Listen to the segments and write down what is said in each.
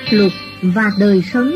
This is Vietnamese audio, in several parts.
luật và đời sống.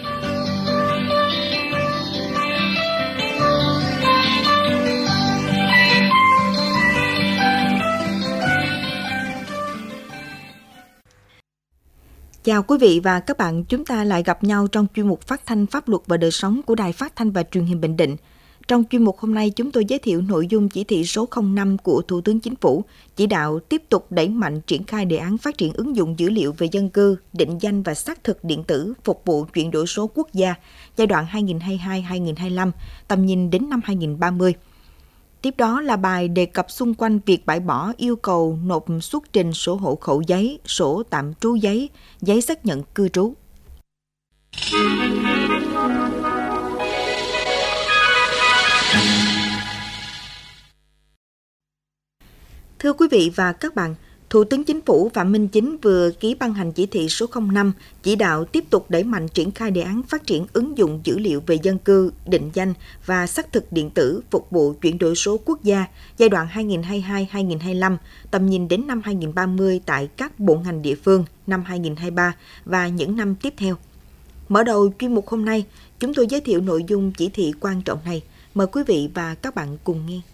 Chào quý vị và các bạn, chúng ta lại gặp nhau trong chuyên mục phát thanh pháp luật và đời sống của Đài Phát thanh và Truyền hình Bình Định. Trong chuyên mục hôm nay, chúng tôi giới thiệu nội dung chỉ thị số 05 của Thủ tướng Chính phủ, chỉ đạo tiếp tục đẩy mạnh triển khai đề án phát triển ứng dụng dữ liệu về dân cư, định danh và xác thực điện tử phục vụ chuyển đổi số quốc gia giai đoạn 2022-2025, tầm nhìn đến năm 2030. Tiếp đó là bài đề cập xung quanh việc bãi bỏ yêu cầu nộp xuất trình sổ hộ khẩu giấy, sổ tạm trú giấy, giấy xác nhận cư trú. Thưa quý vị và các bạn, Thủ tướng Chính phủ Phạm Minh Chính vừa ký ban hành chỉ thị số 05 chỉ đạo tiếp tục đẩy mạnh triển khai đề án phát triển ứng dụng dữ liệu về dân cư, định danh và xác thực điện tử phục vụ chuyển đổi số quốc gia giai đoạn 2022-2025, tầm nhìn đến năm 2030 tại các bộ ngành địa phương năm 2023 và những năm tiếp theo. Mở đầu chuyên mục hôm nay, chúng tôi giới thiệu nội dung chỉ thị quan trọng này. Mời quý vị và các bạn cùng nghe.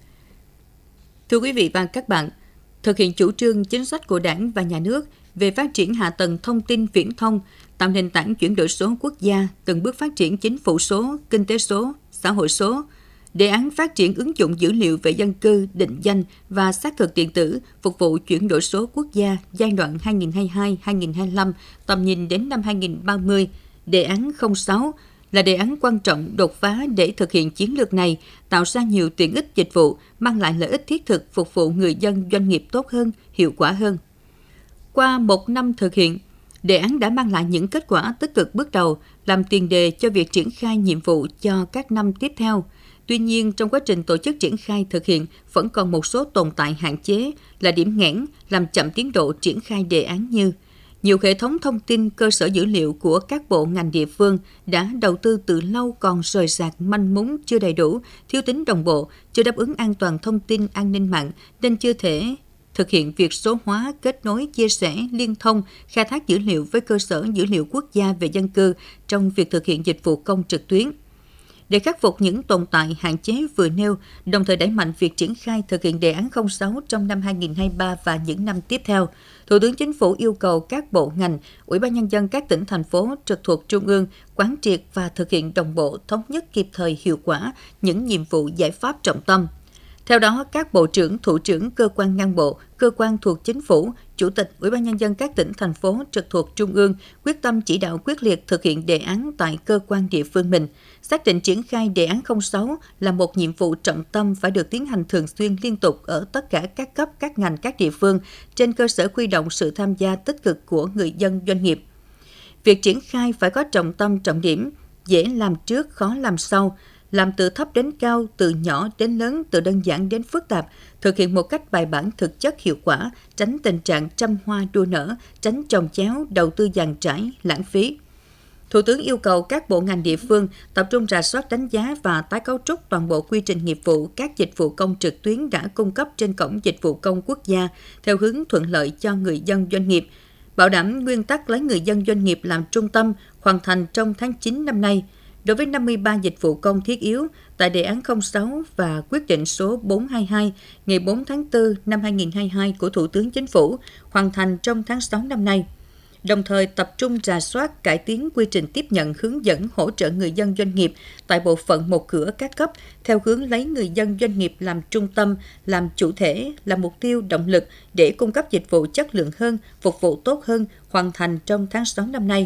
Thưa quý vị và các bạn, thực hiện chủ trương chính sách của Đảng và Nhà nước về phát triển hạ tầng thông tin viễn thông, tạo nền tảng chuyển đổi số quốc gia, từng bước phát triển chính phủ số, kinh tế số, xã hội số, đề án phát triển ứng dụng dữ liệu về dân cư, định danh và xác thực điện tử phục vụ chuyển đổi số quốc gia giai đoạn 2022-2025, tầm nhìn đến năm 2030, đề án 06 là đề án quan trọng đột phá để thực hiện chiến lược này, tạo ra nhiều tiện ích dịch vụ, mang lại lợi ích thiết thực phục vụ người dân doanh nghiệp tốt hơn, hiệu quả hơn. Qua một năm thực hiện, đề án đã mang lại những kết quả tích cực bước đầu, làm tiền đề cho việc triển khai nhiệm vụ cho các năm tiếp theo. Tuy nhiên, trong quá trình tổ chức triển khai thực hiện, vẫn còn một số tồn tại hạn chế là điểm nghẽn, làm chậm tiến độ triển khai đề án như nhiều hệ thống thông tin cơ sở dữ liệu của các bộ ngành địa phương đã đầu tư từ lâu còn rời rạc, manh mún, chưa đầy đủ, thiếu tính đồng bộ, chưa đáp ứng an toàn thông tin an ninh mạng nên chưa thể thực hiện việc số hóa, kết nối, chia sẻ, liên thông, khai thác dữ liệu với cơ sở dữ liệu quốc gia về dân cư trong việc thực hiện dịch vụ công trực tuyến. Để khắc phục những tồn tại hạn chế vừa nêu, đồng thời đẩy mạnh việc triển khai thực hiện đề án 06 trong năm 2023 và những năm tiếp theo, Thủ tướng Chính phủ yêu cầu các bộ ngành, Ủy ban Nhân dân các tỉnh, thành phố trực thuộc Trung ương quán triệt và thực hiện đồng bộ, thống nhất kịp thời hiệu quả những nhiệm vụ giải pháp trọng tâm. Theo đó, các bộ trưởng, thủ trưởng cơ quan ngang bộ, cơ quan thuộc Chính phủ, Chủ tịch Ủy ban Nhân dân các tỉnh, thành phố trực thuộc Trung ương quyết tâm chỉ đạo quyết liệt thực hiện đề án tại cơ quan địa phương mình, xác định triển khai đề án 06 là một nhiệm vụ trọng tâm phải được tiến hành thường xuyên liên tục ở tất cả các cấp, các ngành, các địa phương, trên cơ sở huy động sự tham gia tích cực của người dân, doanh nghiệp. Việc triển khai phải có trọng tâm, trọng điểm, dễ làm trước, khó làm sau, làm từ thấp đến cao, từ nhỏ đến lớn, từ đơn giản đến phức tạp, thực hiện một cách bài bản, thực chất, hiệu quả, tránh tình trạng trăm hoa đua nở, tránh chồng chéo, đầu tư dàn trải, lãng phí. Thủ tướng yêu cầu các bộ ngành địa phương tập trung rà soát, đánh giá và tái cấu trúc toàn bộ quy trình nghiệp vụ các dịch vụ công trực tuyến đã cung cấp trên Cổng Dịch vụ Công Quốc gia theo hướng thuận lợi cho người dân, doanh nghiệp, bảo đảm nguyên tắc lấy người dân, doanh nghiệp làm trung tâm, hoàn thành trong tháng 9 năm nay. Đối với 53 dịch vụ công thiết yếu tại đề án 06 và quyết định số 422 ngày 4 tháng 4 năm 2022 của Thủ tướng Chính phủ hoàn thành trong tháng 6 năm nay. Đồng thời tập trung rà soát, cải tiến quy trình tiếp nhận, hướng dẫn, hỗ trợ người dân, doanh nghiệp tại bộ phận một cửa các cấp theo hướng lấy người dân, doanh nghiệp làm trung tâm, làm chủ thể, là mục tiêu, động lực để cung cấp dịch vụ chất lượng hơn, phục vụ tốt hơn, hoàn thành trong tháng 6 năm nay.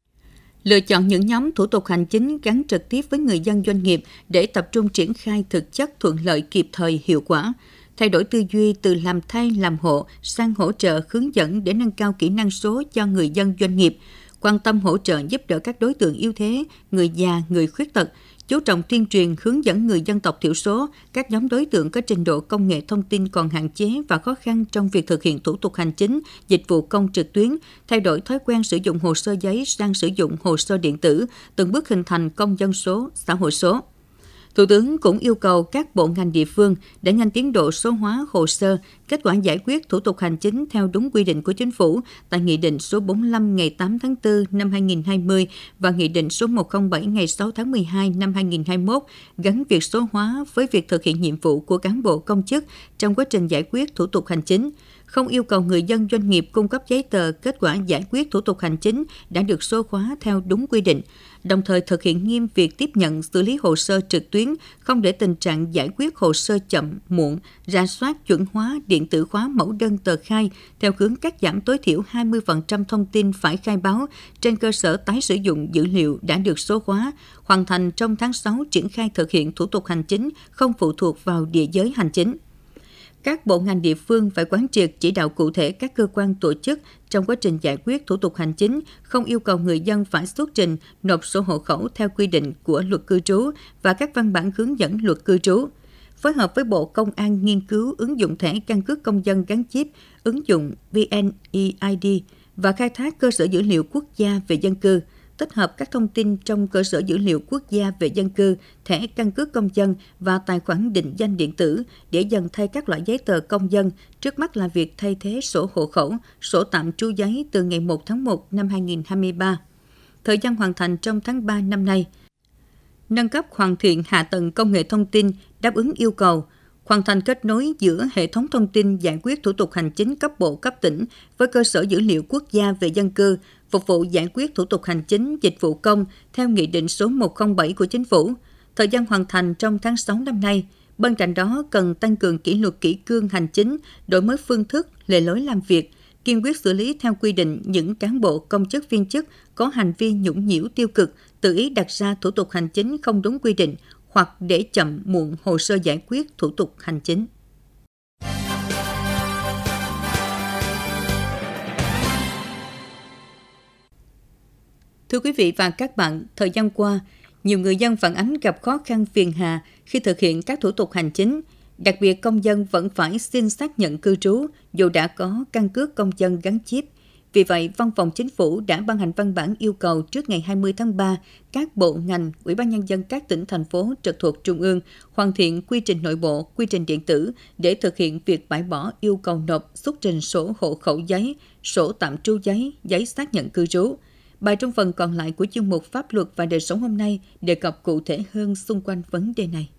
Lựa chọn những nhóm thủ tục hành chính gắn trực tiếp với người dân, doanh nghiệp để tập trung triển khai thực chất, thuận lợi, kịp thời, hiệu quả. Thay đổi tư duy từ làm thay, làm hộ sang hỗ trợ, hướng dẫn để nâng cao kỹ năng số cho người dân, doanh nghiệp. Quan tâm hỗ trợ giúp đỡ các đối tượng yếu thế, người già, người khuyết tật, chú trọng tuyên truyền, hướng dẫn người dân tộc thiểu số, các nhóm đối tượng có trình độ công nghệ thông tin còn hạn chế và khó khăn trong việc thực hiện thủ tục hành chính, dịch vụ công trực tuyến, thay đổi thói quen sử dụng hồ sơ giấy sang sử dụng hồ sơ điện tử, từng bước hình thành công dân số, xã hội số. Thủ tướng cũng yêu cầu các bộ ngành địa phương đẩy nhanh tiến độ số hóa hồ sơ, kết quả giải quyết thủ tục hành chính theo đúng quy định của Chính phủ tại Nghị định số 45 ngày 8 tháng 4 năm 2020 và Nghị định số 107 ngày 6 tháng 12 năm 2021, gắn việc số hóa với việc thực hiện nhiệm vụ của cán bộ công chức trong quá trình giải quyết thủ tục hành chính. Không yêu cầu người dân doanh nghiệp cung cấp giấy tờ kết quả giải quyết thủ tục hành chính đã được số hóa theo đúng quy định, đồng thời thực hiện nghiêm việc tiếp nhận xử lý hồ sơ trực tuyến, không để tình trạng giải quyết hồ sơ chậm, muộn, rà soát chuẩn hóa, điện tử hóa mẫu đơn tờ khai theo hướng cắt giảm tối thiểu 20% thông tin phải khai báo trên cơ sở tái sử dụng dữ liệu đã được số hóa, hoàn thành trong tháng 6 triển khai thực hiện thủ tục hành chính không phụ thuộc vào địa giới hành chính. Các bộ ngành địa phương phải quán triệt chỉ đạo cụ thể các cơ quan tổ chức trong quá trình giải quyết thủ tục hành chính, không yêu cầu người dân phải xuất trình, nộp sổ hộ khẩu theo quy định của luật cư trú và các văn bản hướng dẫn luật cư trú. Phối hợp với Bộ Công an nghiên cứu ứng dụng thẻ căn cước công dân gắn chip, ứng dụng VNeID và khai thác cơ sở dữ liệu quốc gia về dân cư, tích hợp các thông tin trong cơ sở dữ liệu quốc gia về dân cư, thẻ căn cước công dân và tài khoản định danh điện tử để dần thay các loại giấy tờ công dân. Trước mắt là việc thay thế sổ hộ khẩu, sổ tạm trú giấy từ ngày 1 tháng 1 năm 2023. Thời gian hoàn thành trong tháng 3 năm nay. Nâng cấp hoàn thiện hạ tầng công nghệ thông tin đáp ứng yêu cầu, hoàn thành kết nối giữa hệ thống thông tin giải quyết thủ tục hành chính cấp bộ cấp tỉnh với cơ sở dữ liệu quốc gia về dân cư, phục vụ giải quyết thủ tục hành chính dịch vụ công theo Nghị định số 107 của Chính phủ. Thời gian hoàn thành trong tháng 6 năm nay. Bên cạnh đó, cần tăng cường kỷ luật kỷ cương hành chính, đổi mới phương thức, lề lối làm việc, kiên quyết xử lý theo quy định những cán bộ công chức viên chức có hành vi nhũng nhiễu tiêu cực, tự ý đặt ra thủ tục hành chính không đúng quy định hoặc để chậm muộn hồ sơ giải quyết thủ tục hành chính. Thưa quý vị và các bạn, thời gian qua, nhiều người dân phản ánh gặp khó khăn phiền hà khi thực hiện các thủ tục hành chính. Đặc biệt, công dân vẫn phải xin xác nhận cư trú dù đã có căn cước công dân gắn chip. Vì vậy, Văn phòng Chính phủ đã ban hành văn bản yêu cầu trước ngày 20 tháng 3, các bộ ngành, Ủy ban Nhân dân các tỉnh, thành phố trực thuộc Trung ương hoàn thiện quy trình nội bộ, quy trình điện tử để thực hiện việc bãi bỏ yêu cầu nộp xuất trình sổ hộ khẩu giấy, sổ tạm trú giấy, giấy xác nhận cư trú. Bài trong phần còn lại của chuyên mục Pháp luật và đời sống hôm nay đề cập cụ thể hơn xung quanh vấn đề này.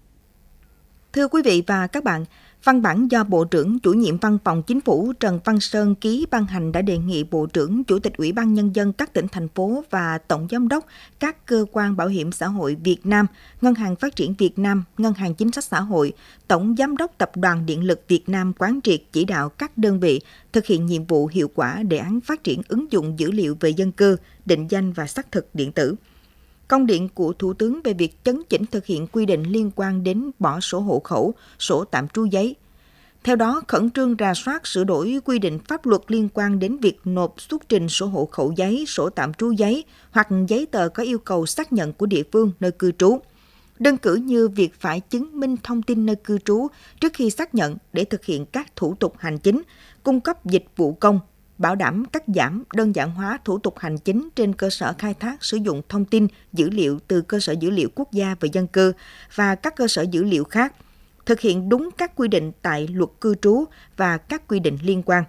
Thưa quý vị và các bạn, văn bản do Bộ trưởng Chủ nhiệm Văn phòng Chính phủ Trần Văn Sơn ký ban hành đã đề nghị Bộ trưởng, Chủ tịch Ủy ban Nhân dân các tỉnh, thành phố và Tổng Giám đốc các cơ quan bảo hiểm xã hội Việt Nam, Ngân hàng Phát triển Việt Nam, Ngân hàng Chính sách Xã hội, Tổng Giám đốc Tập đoàn Điện lực Việt Nam quán triệt chỉ đạo các đơn vị thực hiện nhiệm vụ hiệu quả đề án phát triển ứng dụng dữ liệu về dân cư, định danh và xác thực điện tử. Công điện của Thủ tướng về việc chấn chỉnh thực hiện quy định liên quan đến bỏ sổ hộ khẩu, sổ tạm trú giấy. Theo đó, khẩn trương rà soát sửa đổi quy định pháp luật liên quan đến việc nộp xuất trình sổ hộ khẩu giấy, sổ tạm trú giấy hoặc giấy tờ có yêu cầu xác nhận của địa phương nơi cư trú. Đơn cử như việc phải chứng minh thông tin nơi cư trú trước khi xác nhận để thực hiện các thủ tục hành chính, cung cấp dịch vụ công, bảo đảm cắt giảm, đơn giản hóa thủ tục hành chính trên cơ sở khai thác sử dụng thông tin, dữ liệu từ cơ sở dữ liệu quốc gia về dân cư và các cơ sở dữ liệu khác, thực hiện đúng các quy định tại luật cư trú và các quy định liên quan.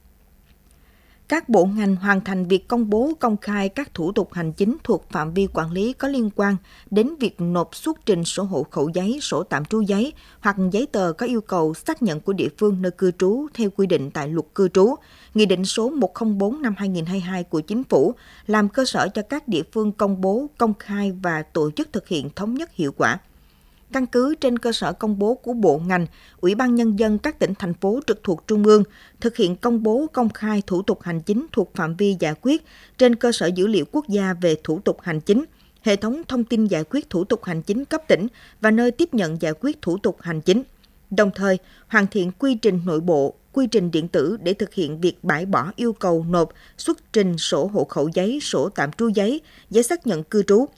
Các bộ ngành hoàn thành việc công bố công khai các thủ tục hành chính thuộc phạm vi quản lý có liên quan đến việc nộp xuất trình sổ hộ khẩu giấy, sổ tạm trú giấy hoặc giấy tờ có yêu cầu xác nhận của địa phương nơi cư trú theo quy định tại luật cư trú, Nghị định số 104 năm 2022 của Chính phủ, làm cơ sở cho các địa phương công bố, công khai và tổ chức thực hiện thống nhất hiệu quả. Căn cứ trên cơ sở công bố của bộ ngành, Ủy ban Nhân dân các tỉnh, thành phố trực thuộc Trung ương thực hiện công bố công khai thủ tục hành chính thuộc phạm vi giải quyết trên cơ sở dữ liệu quốc gia về thủ tục hành chính, hệ thống thông tin giải quyết thủ tục hành chính cấp tỉnh và nơi tiếp nhận giải quyết thủ tục hành chính. Đồng thời, hoàn thiện quy trình nội bộ, quy trình điện tử để thực hiện việc bãi bỏ yêu cầu nộp xuất trình sổ hộ khẩu giấy, sổ tạm trú giấy, giấy xác nhận cư trú.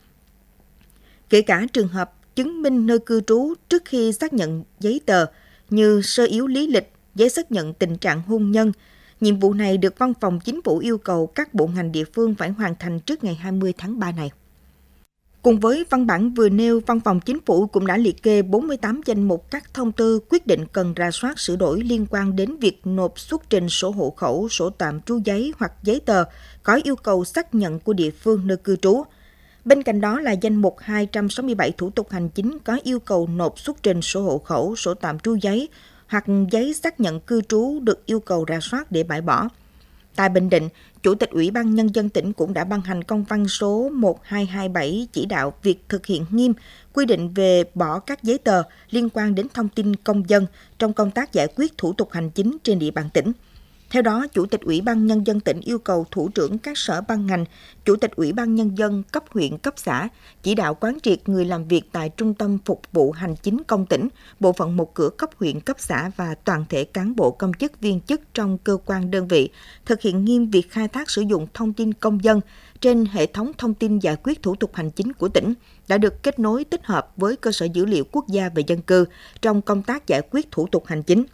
Kể cả trường hợp chứng minh nơi cư trú trước khi xác nhận giấy tờ như sơ yếu lý lịch, giấy xác nhận tình trạng hôn nhân. Nhiệm vụ này được Văn phòng Chính phủ yêu cầu các bộ ngành địa phương phải hoàn thành trước ngày 20 tháng 3 này. Cùng với văn bản vừa nêu, Văn phòng Chính phủ cũng đã liệt kê 48 danh mục các thông tư quyết định cần rà soát sửa đổi liên quan đến việc nộp xuất trình sổ hộ khẩu, sổ tạm trú giấy hoặc giấy tờ có yêu cầu xác nhận của địa phương nơi cư trú. Bên cạnh đó là danh mục 267 thủ tục hành chính có yêu cầu nộp xuất trình sổ hộ khẩu, sổ tạm trú giấy hoặc giấy xác nhận cư trú được yêu cầu rà soát để bãi bỏ. Tại Bình Định, Chủ tịch Ủy ban Nhân dân tỉnh cũng đã ban hành công văn số 1227 chỉ đạo việc thực hiện nghiêm quy định về bỏ các giấy tờ liên quan đến thông tin công dân trong công tác giải quyết thủ tục hành chính trên địa bàn tỉnh. Theo đó, Chủ tịch Ủy ban Nhân dân tỉnh yêu cầu thủ trưởng các sở ban ngành, Chủ tịch Ủy ban Nhân dân cấp huyện, cấp xã chỉ đạo quán triệt người làm việc tại Trung tâm Phục vụ Hành chính công tỉnh, bộ phận một cửa cấp huyện, cấp xã và toàn thể cán bộ công chức viên chức trong cơ quan đơn vị thực hiện nghiêm việc khai thác sử dụng thông tin công dân trên hệ thống thông tin giải quyết thủ tục hành chính của tỉnh đã được kết nối tích hợp với cơ sở dữ liệu quốc gia về dân cư trong công tác giải quyết thủ tục hành chính.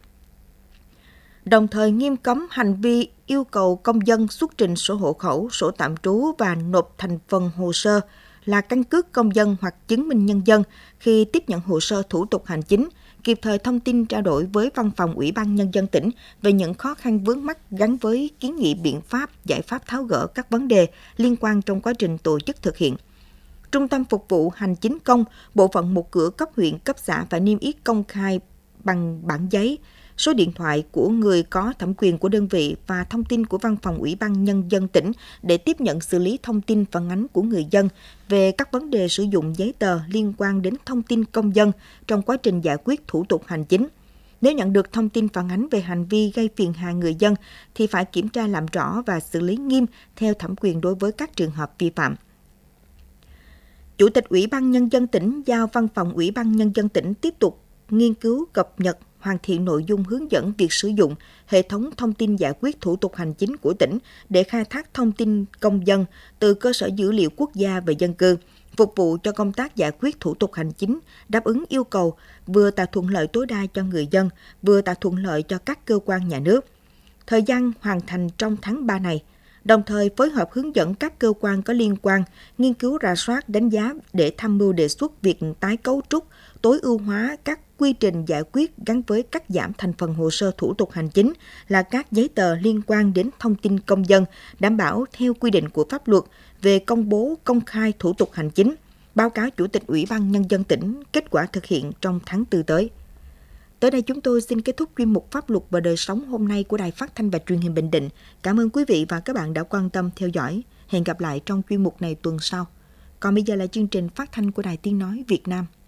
Đồng thời nghiêm cấm hành vi yêu cầu công dân xuất trình sổ hộ khẩu, sổ tạm trú và nộp thành phần hồ sơ là căn cước công dân hoặc chứng minh nhân dân khi tiếp nhận hồ sơ thủ tục hành chính, kịp thời thông tin trao đổi với Văn phòng Ủy ban Nhân dân tỉnh về những khó khăn vướng mắc gắn với kiến nghị biện pháp, giải pháp tháo gỡ các vấn đề liên quan trong quá trình tổ chức thực hiện. Trung tâm Phục vụ Hành chính công, bộ phận một cửa cấp huyện, cấp xã phải niêm yết công khai bằng bản giấy số điện thoại của người có thẩm quyền của đơn vị và thông tin của Văn phòng Ủy ban Nhân dân tỉnh để tiếp nhận xử lý thông tin phản ánh của người dân về các vấn đề sử dụng giấy tờ liên quan đến thông tin công dân trong quá trình giải quyết thủ tục hành chính. Nếu nhận được thông tin phản ánh về hành vi gây phiền hà người dân thì phải kiểm tra làm rõ và xử lý nghiêm theo thẩm quyền đối với các trường hợp vi phạm. Chủ tịch Ủy ban Nhân dân tỉnh giao Văn phòng Ủy ban Nhân dân tỉnh tiếp tục nghiên cứu, cập nhật, hoàn thiện nội dung hướng dẫn việc sử dụng hệ thống thông tin giải quyết thủ tục hành chính của tỉnh để khai thác thông tin công dân từ cơ sở dữ liệu quốc gia về dân cư, phục vụ cho công tác giải quyết thủ tục hành chính, đáp ứng yêu cầu vừa tạo thuận lợi tối đa cho người dân, vừa tạo thuận lợi cho các cơ quan nhà nước. Thời gian hoàn thành trong tháng 3 này, đồng thời phối hợp hướng dẫn các cơ quan có liên quan, nghiên cứu rà soát, đánh giá để tham mưu đề xuất việc tái cấu trúc, tối ưu hóa các quy trình giải quyết gắn với cắt giảm thành phần hồ sơ thủ tục hành chính là các giấy tờ liên quan đến thông tin công dân, đảm bảo theo quy định của pháp luật về công bố công khai thủ tục hành chính, báo cáo Chủ tịch Ủy ban Nhân dân tỉnh kết quả thực hiện trong tháng 4 tới. Tới đây chúng tôi xin kết thúc chuyên mục Pháp luật và đời sống hôm nay của Đài Phát thanh và Truyền hình Bình Định. Cảm ơn quý vị và các bạn đã quan tâm theo dõi. Hẹn gặp lại trong chuyên mục này tuần sau. Còn bây giờ là chương trình phát thanh của Đài Tiếng Nói Việt Nam.